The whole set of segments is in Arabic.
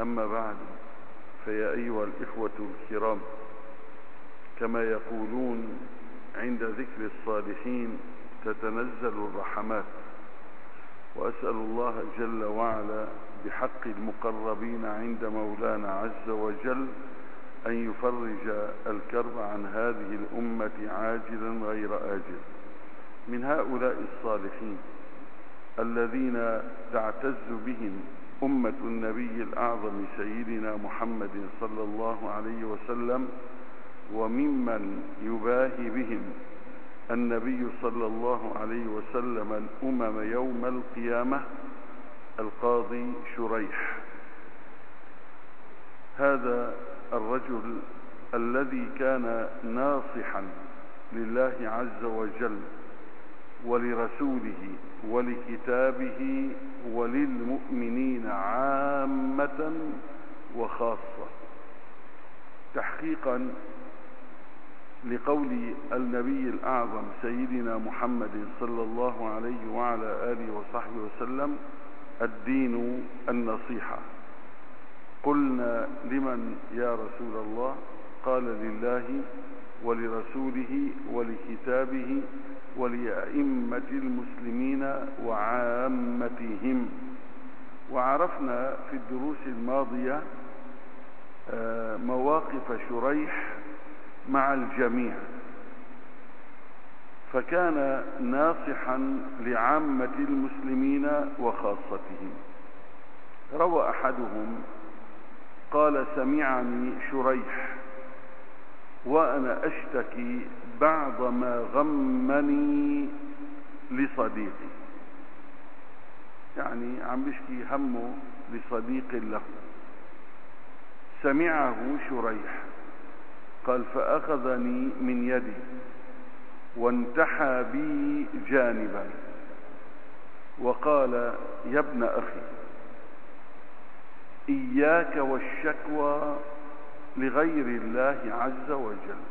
أما بعد، فيا أيها الإخوة الكرام، كما يقولون عند ذكر الصالحين تتنزل الرحمات، وأسأل الله جل وعلا بحق المقربين عند مولانا عز وجل أن يفرج الكرب عن هذه الأمة عاجلا غير آجل. من هؤلاء الصالحين الذين تعتز بهم أمة النبي الأعظم سيدنا محمد صلى الله عليه وسلم، وممن يباهي بهم النبي صلى الله عليه وسلم الأمم يوم القيامة، القاضي شريح. هذا الرجل الذي كان ناصحا لله عز وجل ولرسوله ولكتابه وللمؤمنين عامة وخاصة، تحقيقا لقول النبي الأعظم سيدنا محمد صلى الله عليه وعلى آله وصحبه وسلم: الدين النصيحة. قلنا: لمن يا رسول الله؟ قال: لله ولرسوله ولكتابه ولأئمة المسلمين وعامتهم. وعرفنا في الدروس الماضية مواقف شريح مع الجميع، فكان ناصحا لعامة المسلمين وخاصتهم. روى أحدهم قال: سمعني شريح وأنا أشتكي بعض ما غمني لصديقي، يعني عم بشكي همه لصديق له. سمعه شريح، قال: فأخذني من يدي وانتحى بي جانبا وقال: يا ابن أخي، إياك والشكوى لغير الله عز وجل.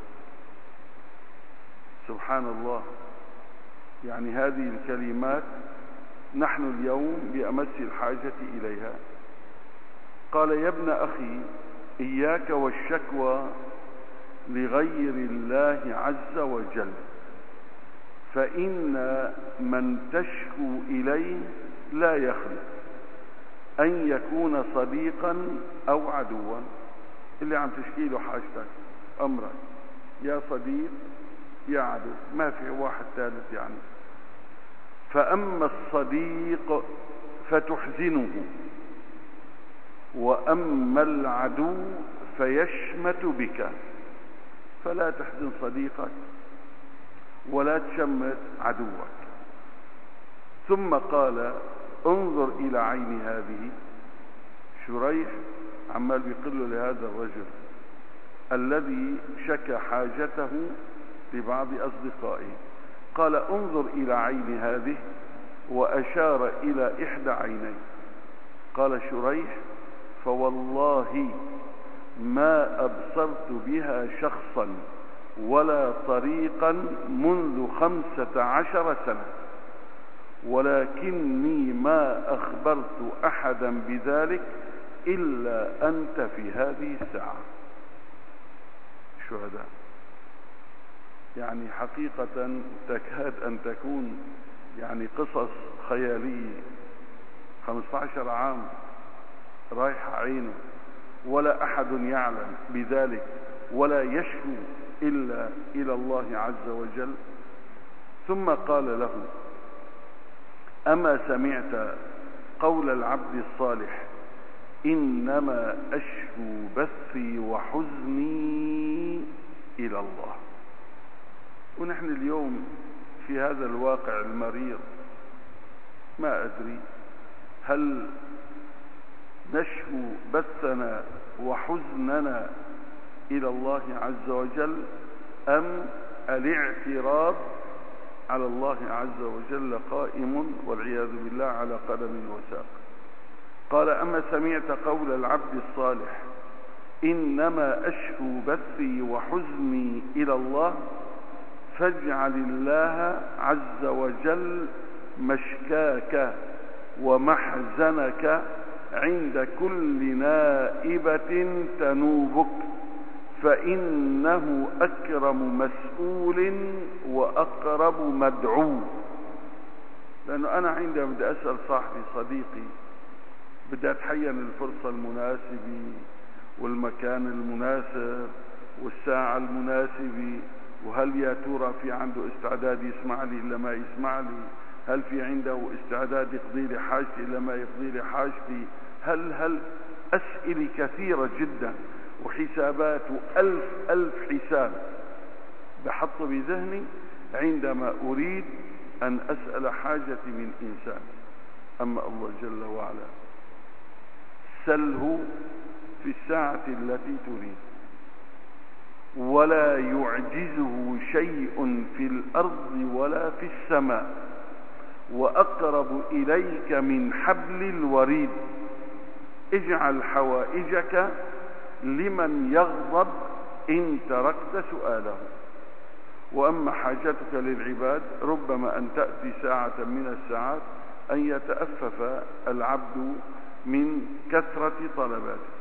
سبحان الله، يعني هذه الكلمات نحن اليوم بأمس الحاجة إليها. قال: يا ابن أخي، إياك والشكوى لغير الله عز وجل، فإن من تشكو إليه لا يخلو أن يكون صديقا أو عدوا. اللي عم تشكي له حاجتك أمرك، يا صديق يا عدو، ما في واحد ثالث يعني. فأما الصديق فتحزنه، وأما العدو فيشمت بك. فلا تحزن صديقك ولا تشمت عدوك. ثم قال: انظر إلى عين هذه. شريح عمال بيقول لهذا الرجل الذي شكى حاجته لبعض أصدقائه، قال: انظر إلى عين هذه، وأشار إلى إحدى عينيه. قال شريح: فوالله ما أبصرت بها شخصا ولا طريقا منذ 15 سنة، ولكني ما أخبرت أحدا بذلك إلا أنت في هذه الساعة. شهداء، يعني حقيقة تكاد أن تكون يعني قصص خيالية. 15 عام رايح عينه، ولا أحد يعلم بذلك ولا يشكو إلا إلى الله عز وجل. ثم قال له: أما سمعت قول العبد الصالح: إنما أشكو بثي وحزني إلى الله؟ ونحن اليوم في هذا الواقع المرير ما أدري هل نشكو بثنا وحزننا إلى الله عز وجل، أم الاعتراض على الله عز وجل قائم والعياذ بالله على قدم وساق. قال: أما سمعت قول العبد الصالح: إنما أشكو بثي وحزني إلى الله، فاجعل الله عز وجل مشكاك ومحزنك عند كل نائبة تنوبك، فإنه أكرم مسؤول وأقرب مدعو. لأنه أنا عندما بدي أسأل صاحبي صديقي بدي أتحين الفرصة المناسبة والمكان المناسب والساعة المناسبة، وهل يا ترى في عنده استعداد يسمع لي إلا ما يسمع لي، هل في عنده استعداد يقضي لي حاجتي إلا ما يقضي لي حاجتي، هل أسئلة كثيرة جدا وحسابات ألف حساب بحط بذهني عندما أريد أن أسأل حاجتي من إنسان. أما الله جل وعلا سله في الساعة التي تريد، ولا يعجزه شيء في الأرض ولا في السماء، وأقرب إليك من حبل الوريد. اجعل حوائجك لمن يغضب إن تركت سؤاله. وأما حاجتك للعباد ربما أن تأتي ساعة من الساعات أن يتأفف العبد من كثرة طلباته.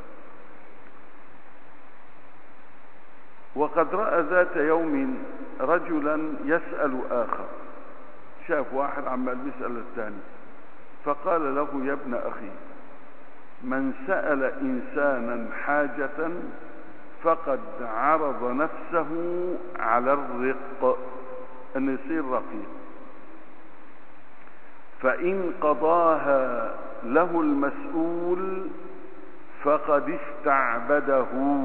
وقد رأى ذات يوم رجلا يسأل آخر، شاف واحد عمال بيسأل الثاني، فقال له: يا ابن أخي، من سأل إنسانا حاجة فقد عرض نفسه على الرق، أن يصير رقيق، فإن قضاها له المسؤول فقد استعبده.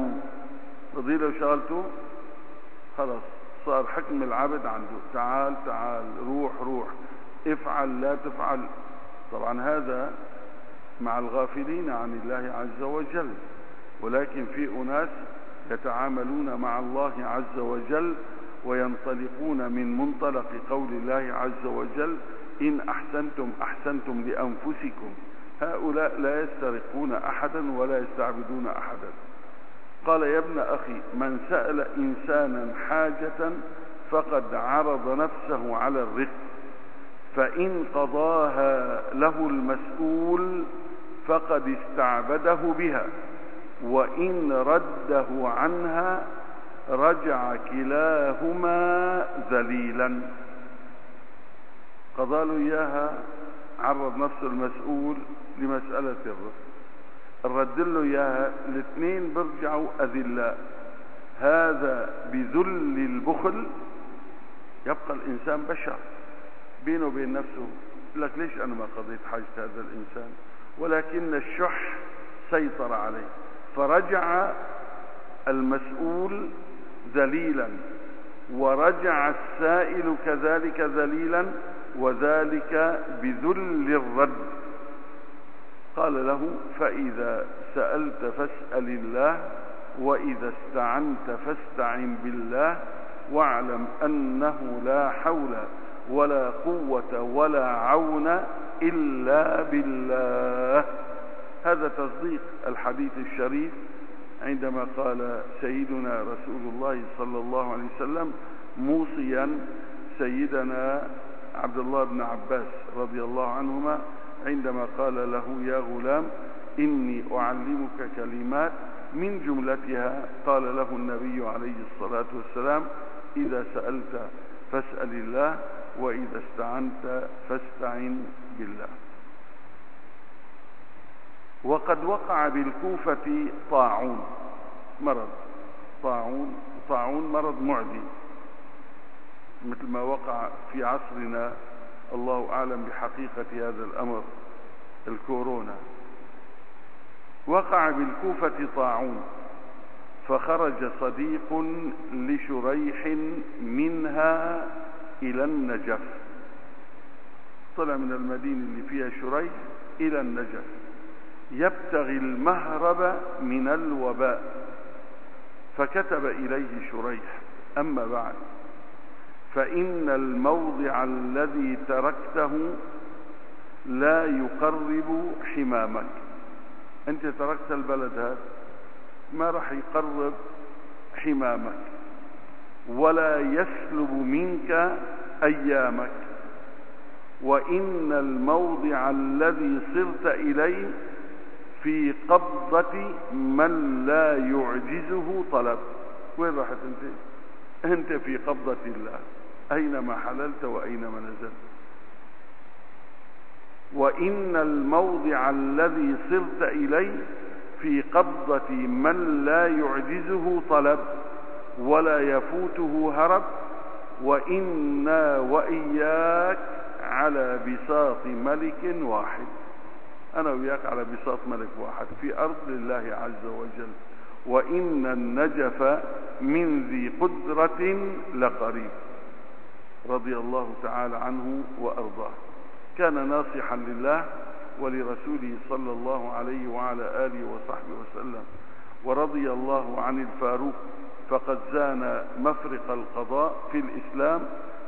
قضي له شغلته خلاص صار حكم العبد عنده، تعال تعال، روح، افعل لا تفعل. طبعا هذا مع الغافلين عن الله عز وجل، ولكن في أناس يتعاملون مع الله عز وجل وينطلقون من منطلق قول الله عز وجل: إن أحسنتم أحسنتم لأنفسكم. هؤلاء لا يسترقون أحدا ولا يستعبدون أحدا. قال: يا ابن أخي، من سأل إنسانا حاجة فقد عرض نفسه على الرق، فإن قضاها له المسؤول فقد استعبده بها، وإن رده عنها رجع كلاهما ذليلا. قضى له إياها، عرض نفسه المسؤول لمسألة الرق، رد له إياها، الاثنين برجعوا أذلاء. هذا بذل البخل يبقى الإنسان بشر بينه وبين نفسه، يقول لك: ليش أنا ما قضيت حاجة هذا الإنسان؟ ولكن الشح سيطر عليه، فرجع المسؤول ذليلا، ورجع السائل كذلك ذليلا، وذلك بذل الرد. قال له: فإذا سألت فاسأل الله، وإذا استعنت فاستعن بالله، واعلم أنه لا حول ولا قوة ولا عون إلا بالله. هذا تصديق الحديث الشريف عندما قال سيدنا رسول الله صلى الله عليه وسلم موصيا سيدنا عبد الله بن عباس رضي الله عنهما عندما قال له: يا غلام، إني أعلمك كلمات، من جملتها قال له النبي عليه الصلاة والسلام: إذا سألت فاسأل الله، وإذا استعنت فاستعن بالله. وقد وقع بالكوفة طاعون، طاعون مرض معدي، مثل ما وقع في عصرنا، الله أعلم بحقيقة هذا الأمر، الكورونا. وقع بالكوفة طاعون، فخرج صديق لشريح منها إلى النجف، طلع من المدينة اللي فيها شريح إلى النجف يبتغي المهرب من الوباء، فكتب إليه شريح: أما بعد، فإن الموضع الذي تركته لا يقرب حمامك. أنت تركت البلد هذا، ما راح يقرب حمامك ولا يسلب منك أيامك، وإن الموضع الذي صرت إليه في قبضة من لا يعجزه طلب. وين راحت انت في قبضة الله أينما حللت وأينما نزلت. وإن الموضع الذي صرت إليه في قبضة من لا يعجزه طلب ولا يفوته هرب. وإنا وإياك على بساط ملك واحد. أنا وإياك على بساط ملك واحد في أرض الله عز وجل. وإن النجف من ذي قدرة لقريب. رضي الله تعالى عنه وأرضاه. كان ناصحا لله ولرسوله صلى الله عليه وعلى آله وصحبه وسلم. ورضي الله عن الفاروق فقد زان مفرق القضاء في الإسلام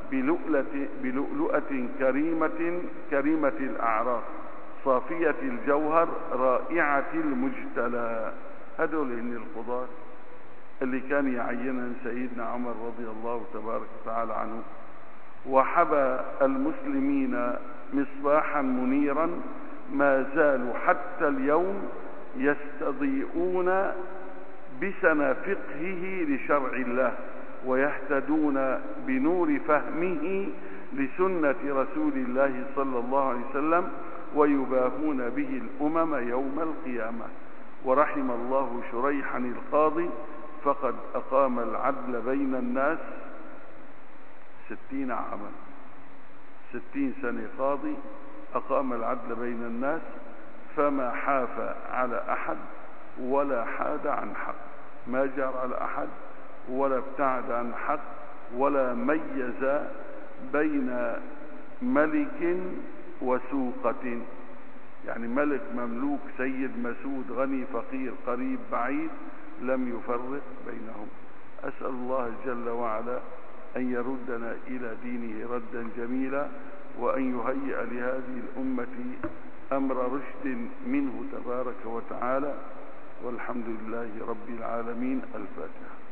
بلؤلؤة كريمة الأعراق صافية الجوهر رائعة المجتلى. هذول هن القضاة اللي كان يعينهم سيدنا عمر رضي الله تبارك وتعالى عنه. وحبى المسلمين مصباحا منيرا ما زالوا حتى اليوم يستضيئون بسنا فقهه لشرع الله ويهتدون بنور فهمه لسنة رسول الله صلى الله عليه وسلم ويباهون به الأمم يوم القيامة. ورحم الله شريحا القاضي فقد أقام العدل بين الناس 60 عاما. 60 سنة قاضي أقام العدل بين الناس فما حاف على أحد ولا حاد عن حق. ما جار على أحد ولا ابتعد عن حق ولا ميز بين ملك وسوقة. يعني ملك مملوك سيد مسود غني فقير قريب بعيد لم يفرق بينهم. أسأل الله جل وعلا أن يردنا إلى دينه ردا جميلا وأن يهيئ لهذه الأمة أمر رشد منه تبارك وتعالى. والحمد لله رب العالمين. الفاتحة.